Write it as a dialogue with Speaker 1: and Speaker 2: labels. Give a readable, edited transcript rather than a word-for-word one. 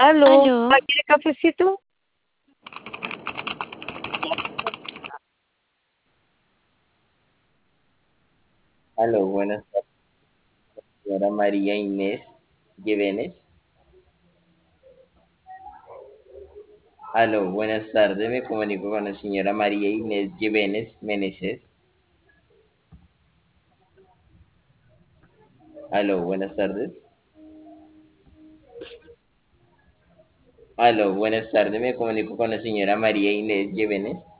Speaker 1: Aló, ¿ah,
Speaker 2: Aló,
Speaker 1: quiere cafecito?
Speaker 3: Aló, buenas tardes, señora María Inés Llevenes. Aló, buenas tardes, me comunico con la señora María Inés Llevenes Meneses. Aló, buenas tardes. Aló, buenas tardes, me comunico con la señora María Inés Llevenes.